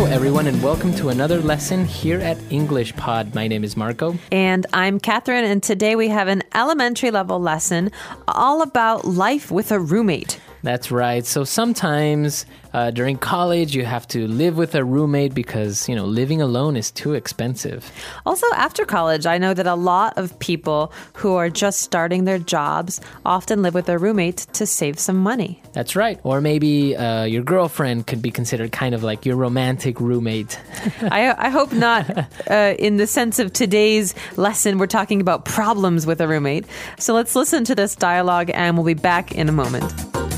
everyone, and welcome to another lesson here at English Pod. My name is Marco. And I'm Catherine, and today we have an elementary level lesson all about life with a roommate. That's right. So sometimes during college, you have to live with a roommate because, living alone is too expensive. Also, after college, I know that a lot of people who are just starting their jobs often live with their roommate to save some money. That's right. Or maybe your girlfriend could be considered kind of like your romantic roommate. I hope not in the sense of today's lesson. We're talking about problems with a roommate. So let's listen to this dialogue and we'll be back in a moment.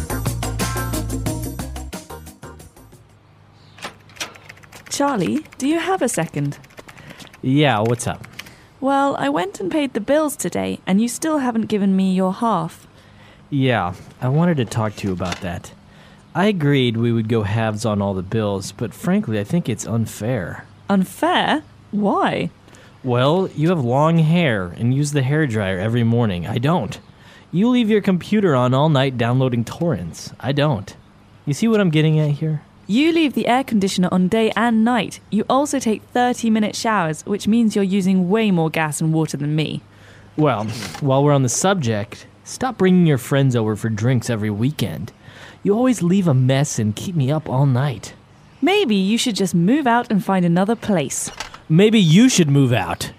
Charlie, do you have a second? Yeah, what's up? Well, I went and paid the bills today, and you still haven't given me your half. Yeah, I wanted to talk to you about that. I agreed we would go halves on all the bills, but frankly, I think it's unfair. Unfair? Why? Well, you have long hair and use the hairdryer every morning. I don't. You leave your computer on all night downloading torrents. I don't. You see what I'm getting at here? You leave the air conditioner on day and night. You also take 30-minute showers, which means you're using way more gas and water than me. Well, while we're on the subject, stop bringing your friends over for drinks every weekend. You always leave a mess and keep me up all night. Maybe you should just move out and find another place. Maybe you should move out.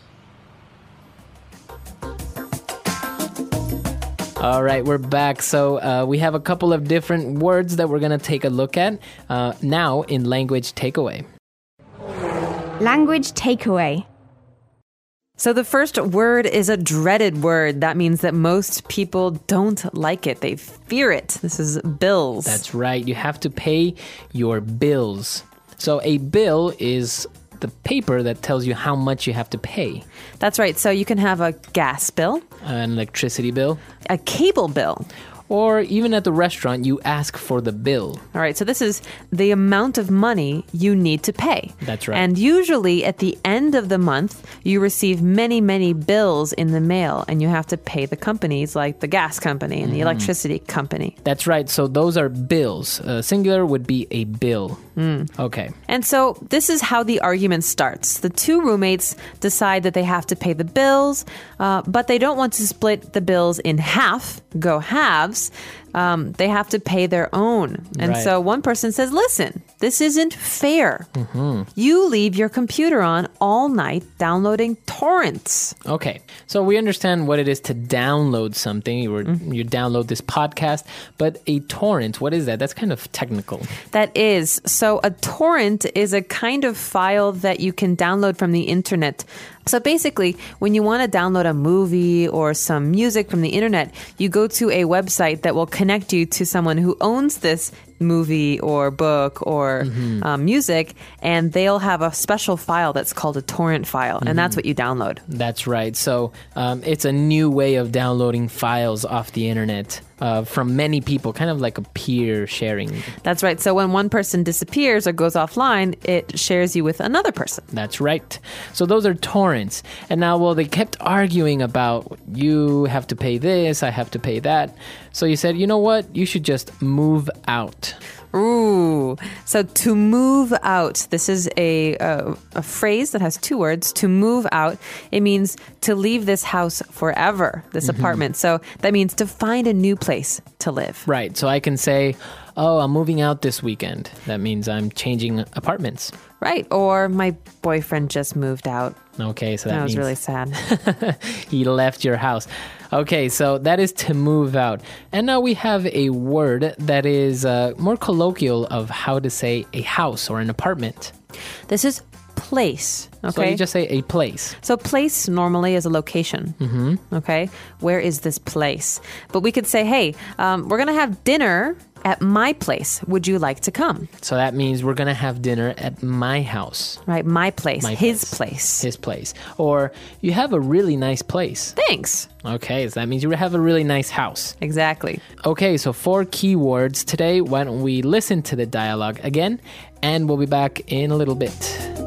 All right, we're back. So we have a couple of different words that we're going to take a look at now in language takeaway. Language takeaway. So the first word is a dreaded word. That means that most people don't like it. They fear it. This is bills. That's right. You have to pay your bills. So a bill is the paper that tells you how much you have to pay. That's right. So you can have a gas bill, An electricity bill, a cable bill. or even at the restaurant, you ask for the bill. All right, so this is the amount of money you need to pay. That's right. And usually at the end of the month, you receive many, many bills in the mail, and you have to pay the companies like the gas company and the electricity company. That's right. So those are bills. Singular would be a bill. Okay. And so this is how the argument starts. The two roommates decide that they have to pay the bills, but they don't want to split the bills in half, go halves. They have to pay their own. And Right. so one person says, listen, this isn't fair. You leave your computer on all night downloading torrents. Okay. So we understand what it is to download something. You download this podcast, but a torrent, what is that? That's kind of technical. That is. So a torrent is a kind of file that you can download from the internet. So basically, when you want to download a movie or some music from the internet, you go to a website that will connect you to someone who owns this movie or book or music, and they'll have a special file that's called a torrent file, and that's what you download. That's right. So it's a new way of downloading files off the internet from many people, kind of like a peer sharing. That's right. So when one person disappears or goes offline, it shares you with another person. That's right. So those are torrents. And now, well, they kept arguing about you have to pay this, I have to pay that. So you said, you know what? You should just move out. Ooh. So to move out, this is a phrase that has two words. To move out, it means to leave this house forever, this apartment. So that means to find a new place to live. Right. So I can say, oh, I'm moving out this weekend. That means I'm changing apartments. Right. Or my boyfriend just moved out. Okay, so that That was means really sad. he left your house. Okay, so that is to move out. And now we have a word that is more colloquial of how to say a house or an apartment. This is place. Okay. So you just say a place. So place normally is a location. Okay. Where is this place? But we could say, hey, we're going to have dinner at my place. Would you like to come? So that means we're going to have dinner at my house. Right. My place. My His place. place. His place. Or you have a really nice place. Thanks. Okay, so that means you have a really nice house. Exactly. Okay, so 4 keywords today. Why don't we listen to the dialogue again, and we'll be back in a little bit.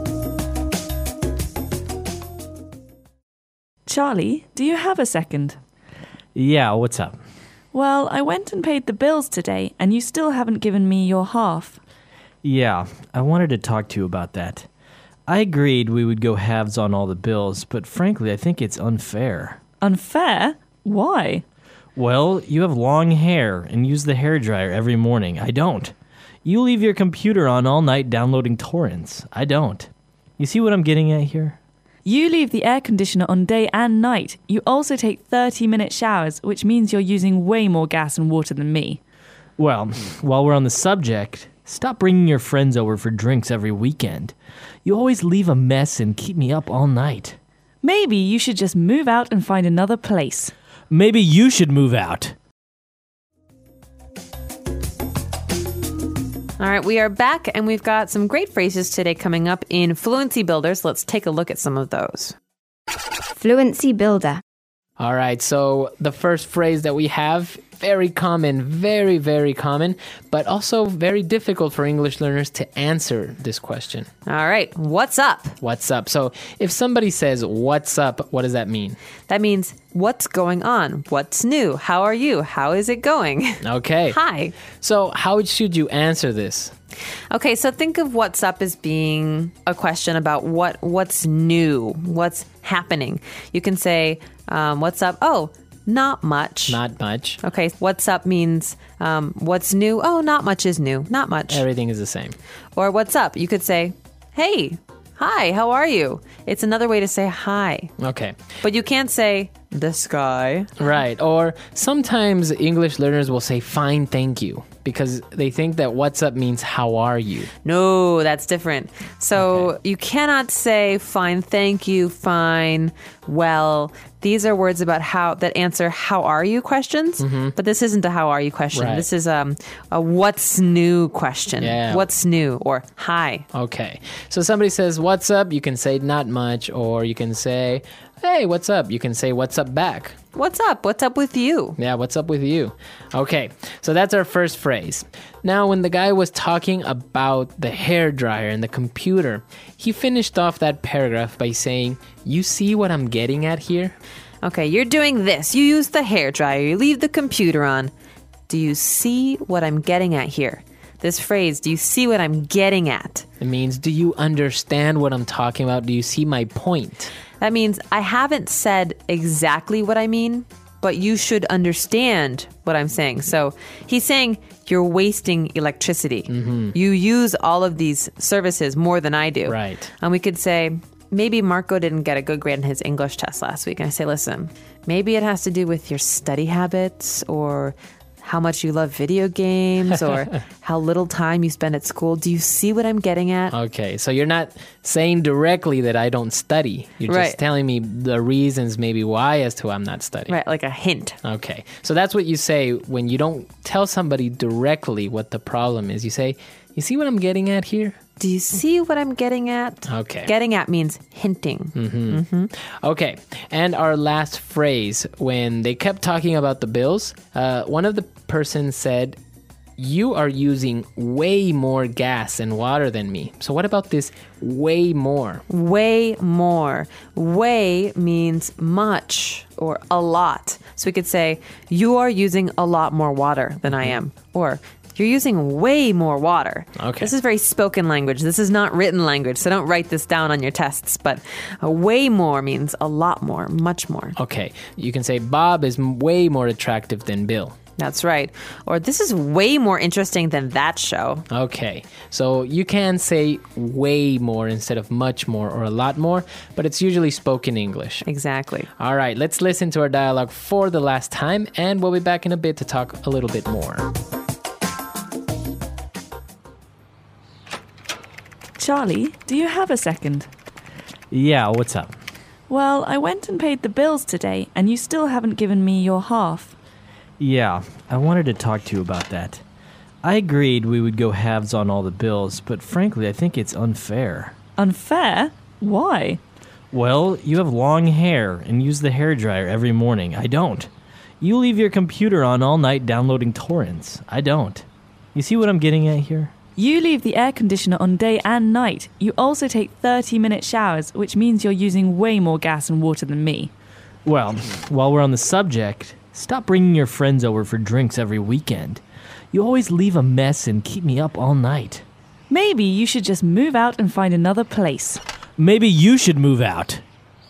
Charlie, do you have a second? Yeah, what's up? Well, I went and paid the bills today, and you still haven't given me your half. Yeah, I wanted to talk to you about that. I agreed we would go halves on all the bills, but frankly, I think it's unfair. Unfair? Why? Well, you have long hair and use the hairdryer every morning. I don't. You leave your computer on all night downloading torrents. I don't. You see what I'm getting at here? You leave the air conditioner on day and night. You also take 30-minute showers, which means you're using way more gas and water than me. Well, while we're on the subject, stop bringing your friends over for drinks every weekend. You always leave a mess and keep me up all night. Maybe you should just move out and find another place. Maybe you should move out. All right, we are back and we've got some great phrases today coming up in Fluency Builders. Let's take a look at some of those. Fluency Builder. All right, so the first phrase that we have, very common, very, very common, but also very difficult for English learners to answer this question. All right, what's up? What's up? So if somebody says, what's up, what does that mean? That means what's going on? What's new? How are you? How is it going? Okay. Hi. So how should you answer this? Okay, so think of what's up as being a question about what's new, what's happening. You can say, what's up? Oh, not much. Not much. Okay, what's up means what's new? Oh, not much is new. Not much. Everything is the same. Or what's up? You could say, hey, hi, how are you? It's another way to say hi. Okay. But you can't say the sky. Right. Or sometimes English learners will say, fine, thank you, because they think that what's up means how are you? No, that's different. So you cannot say fine, thank you, fine, well. These are words about that answer how are you questions, but this isn't a how are you question. Right. This is a what's new question. Yeah. What's new or hi. Okay. So somebody says, what's up? You can say not much, or you can say, hey, what's up? You can say, what's up back? What's up? What's up with you? Yeah, what's up with you? Okay, so that's our first phrase. Now, when the guy was talking about the hairdryer and the computer, he finished off that paragraph by saying, you see what I'm getting at here? Okay, you're doing this. You use the hairdryer. You leave the computer on. Do you see what I'm getting at here? This phrase, do you see what I'm getting at? It means, do you understand what I'm talking about? Do you see my point? That means I haven't said exactly what I mean, but you should understand what I'm saying. So he's saying you're wasting electricity. You use all of these services more than I do. Right. And we could say, maybe Marco didn't get a good grade in his English test last week. And I say, listen, maybe it has to do with your study habits or how much you love video games or how little time you spend at school. Do you see what I'm getting at? Okay, so you're not saying directly that I don't study. You're Right. just telling me the reasons maybe why as to I'm not studying. Right, like a hint. Okay, so that's what you say when you don't tell somebody directly what the problem is. You say, you see what I'm getting at here? Do you see what I'm getting at? Okay. Getting at means hinting. Okay, and our last phrase, when they kept talking about the bills, one of the persons said, you are using way more gas and water than me. So what about this way more? Way more. Way means much or a lot. So we could say, you are using a lot more water than I am. Or, you're using way more water. Okay. This is very spoken language. This is not written language, so don't write this down on your tests. But way more means a lot more, much more. Okay, you can say Bob is way more attractive than Bill. That's right. Or this is way more interesting than that show. Okay, so you can say way more instead of much more or a lot more, but it's usually spoken English. Exactly. All right, let's listen to our dialogue for the last time, and we'll be back in a bit to talk a little bit more. Charlie, do you have a second? Yeah, what's up? Well, I went and paid the bills today, and you still haven't given me your half. Yeah, I wanted to talk to you about that. I agreed we would go halves on all the bills, but frankly, I think it's unfair. Unfair? Why? Well, you have long hair and use the hairdryer every morning. I don't. You leave your computer on all night downloading torrents. I don't. You see what I'm getting at here? You leave the air conditioner on day and night. You also take 30-minute showers, which means you're using way more gas and water than me. Well, while we're on the subject, stop bringing your friends over for drinks every weekend. You always leave a mess and keep me up all night. Maybe you should just move out and find another place. Maybe you should move out.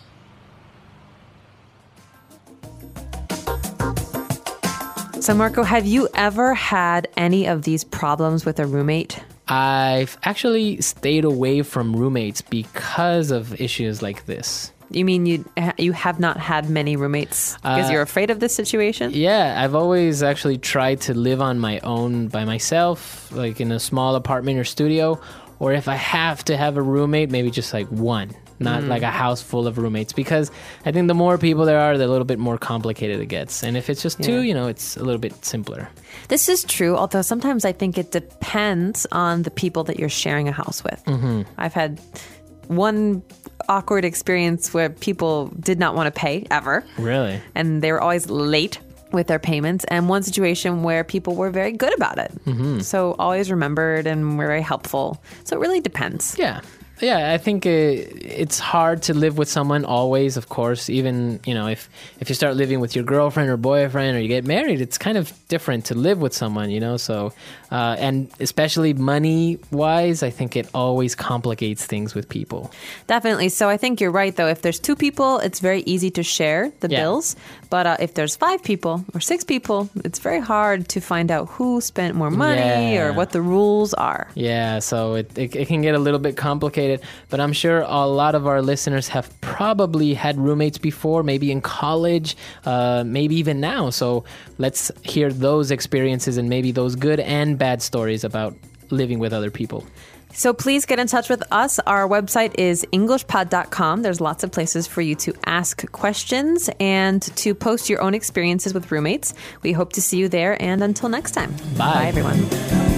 So, Marco, have you ever had any of these problems with a roommate? I've actually stayed away from roommates because of issues like this. You mean you have not had many roommates because you're afraid of this situation? Yeah, I've always actually tried to live on my own by myself, like in a small apartment or studio. Or if I have to have a roommate, maybe just like one, not like a house full of roommates. Because I think the more people there are, the little bit more complicated it gets. And if it's just two, it's a little bit simpler. This is true, although sometimes I think it depends on the people that you're sharing a house with. Mm-hmm. I've had one awkward experience where people did not want to pay ever. Really? And they were always late with their payments, and one situation where people were very good about it. Mm-hmm. So always remembered and were very helpful. So it really depends. Yeah, I think it's hard to live with someone always, of course. Even, if you start living with your girlfriend or boyfriend or you get married, it's kind of different to live with someone, So, and especially money-wise, I think it always complicates things with people. Definitely. So I think you're right, though. If there's two people, it's very easy to share the bills. But if there's 5 people or 6 people, it's very hard to find out who spent more money or what the rules are. Yeah, so it can get a little bit complicated. But I'm sure a lot of our listeners have probably had roommates before, maybe in college, maybe even now. So let's hear those experiences and maybe those good and bad stories about living with other people. So please get in touch with us. Our website is englishpod.com. There's lots of places for you to ask questions and to post your own experiences with roommates. We hope to see you there. And until next time. Bye everyone.